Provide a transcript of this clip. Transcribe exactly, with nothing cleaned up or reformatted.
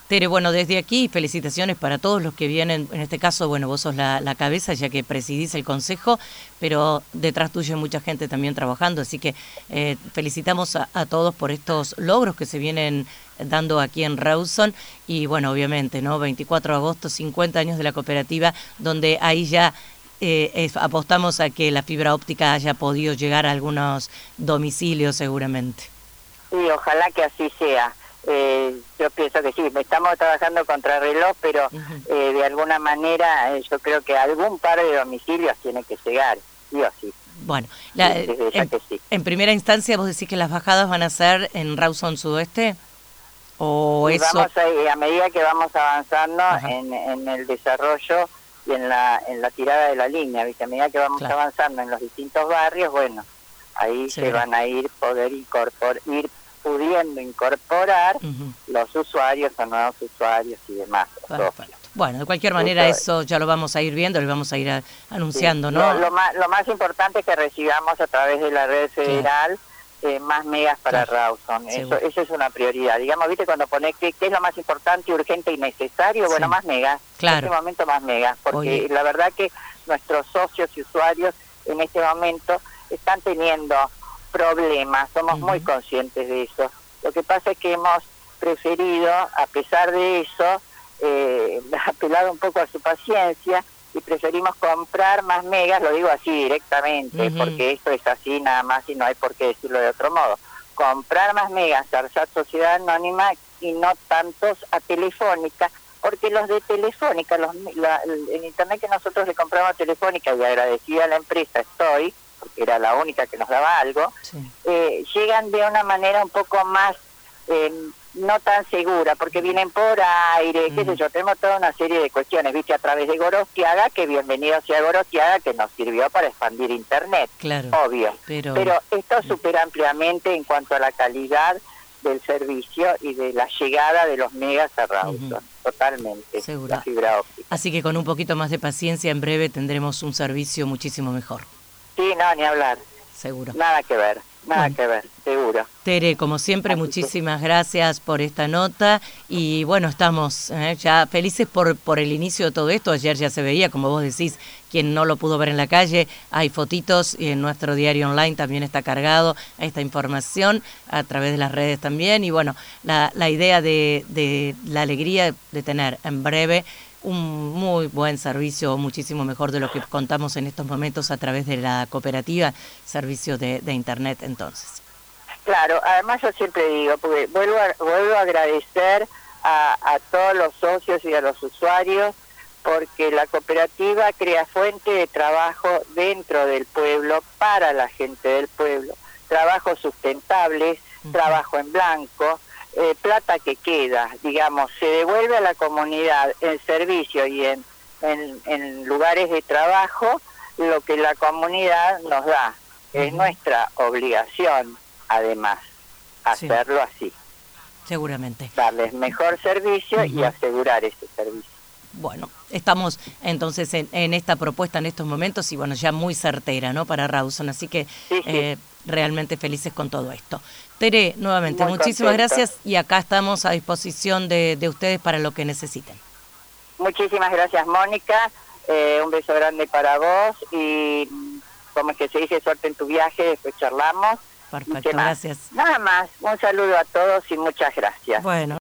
Tere, bueno, desde aquí felicitaciones para todos los que vienen, en este caso, bueno, vos sos la, la cabeza ya que presidís el consejo, pero detrás tuyo hay mucha gente también trabajando, así que eh, felicitamos a, a todos por estos logros que se vienen dando aquí en Rawson y bueno, obviamente, ¿no? veinticuatro de agosto, cincuenta años de la cooperativa, donde ahí ya eh, es, apostamos a que la fibra óptica haya podido llegar a algunos domicilios seguramente. Sí, ojalá que así sea. Eh, yo pienso que sí, estamos trabajando contra reloj, pero uh-huh. eh, de alguna manera eh, yo creo que algún par de domicilios tiene que llegar, sí o sí. Bueno, la, sí, en, que sí. en primera instancia vos decís que las bajadas van a ser en Rawson Sudoeste, o y eso... Vamos a, a medida que vamos avanzando en, en el desarrollo y en la en la tirada de la línea, ¿viste? A medida que vamos claro. avanzando en los distintos barrios, bueno, ahí sí. se van a ir poder incorporar, ir pudiendo incorporar uh-huh. los usuarios o nuevos usuarios y demás. Bueno, de cualquier manera eso ya lo vamos a ir viendo, lo vamos a ir a, anunciando, sí. ¿no? Lo, lo, más, lo más importante es que recibamos a través de la red federal claro. eh, más megas para claro. Rawson. Eso, eso es una prioridad. Digamos, ¿viste? Cuando pones qué es lo más importante, urgente y necesario, bueno, sí. más megas. Claro. En este momento más megas, porque Oye. la verdad que nuestros socios y usuarios en este momento están teniendo problemas, somos uh-huh. muy conscientes de eso. Lo que pasa es que hemos preferido, a pesar de eso, eh, apelar un poco a su paciencia y preferimos comprar más megas, lo digo así directamente, uh-huh. porque esto es así nada más y no hay por qué decirlo de otro modo. Comprar más megas a ARSAT Sociedad Anónima y no tantos a Telefónica, porque los de Telefónica, los, la, el internet que nosotros le compramos a Telefónica, y agradecida a la empresa estoy, porque era la única que nos daba algo, sí. eh, llegan de una manera un poco más eh, no tan segura, porque vienen por aire, mm. qué sé yo, tenemos toda una serie de cuestiones, viste, a través de Gorostiaga, que bienvenido sea Gorostiaga, que nos sirvió para expandir internet, claro, obvio, pero, pero esto supera ampliamente en cuanto a la calidad del servicio y de la llegada de los megas a Rawson, uh-huh. totalmente, Segura. la fibra óptica. Así que con un poquito más de paciencia, en breve tendremos un servicio muchísimo mejor. Sí, no, ni hablar. Seguro. Nada que ver, nada bueno. que ver, seguro. Tere, como siempre, Así muchísimas que... gracias por esta nota y bueno, estamos eh, ya felices por, por el inicio de todo esto. Ayer ya se veía, como vos decís, quien no lo pudo ver en la calle, hay fotitos y en nuestro diario online también está cargado esta información a través de las redes también y bueno, la, la idea de, de la alegría de tener en breve un muy buen servicio, muchísimo mejor de lo que contamos en estos momentos a través de la cooperativa, servicio de, de internet entonces. Claro, además yo siempre digo, porque vuelvo a, vuelvo a agradecer a, a todos los socios y a los usuarios, porque la cooperativa crea fuente de trabajo dentro del pueblo, para la gente del pueblo, trabajos sustentables, uh-huh. trabajo en blanco, Eh, plata que queda, digamos, se devuelve a la comunidad en servicio y en, en, en lugares de trabajo lo que la comunidad nos da. Uh-huh. Es nuestra obligación, además, hacerlo sí. así. Seguramente. Darles mejor servicio uh-huh. y asegurar ese servicio. Bueno, estamos entonces en, en esta propuesta en estos momentos y bueno, ya muy certera, ¿no? Para Rawson, así que sí, sí. Eh, realmente felices con todo esto. Tere, nuevamente, muy muchísimas contento. Gracias y acá estamos a disposición de, de ustedes para lo que necesiten. Muchísimas gracias, Mónica, eh, un beso grande para vos y como es que se dice, suerte en tu viaje, después charlamos. Perfecto, gracias. Nada más, un saludo a todos y muchas gracias. Bueno.